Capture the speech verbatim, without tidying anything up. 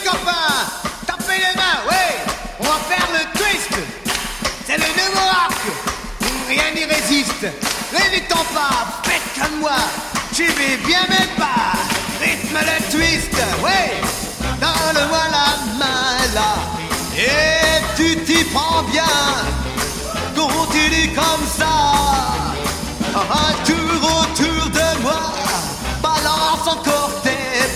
copains, tapez les mains, ouais, on va faire le twist. C'est le nouveau rock, rien n'y résiste. Levez ton pas, faites comme moi, tu vais bien même pas. Rythme le twist, ouais, donne-moi la main là. Et tu t'y prends bien, continue comme ça. Ah, ah,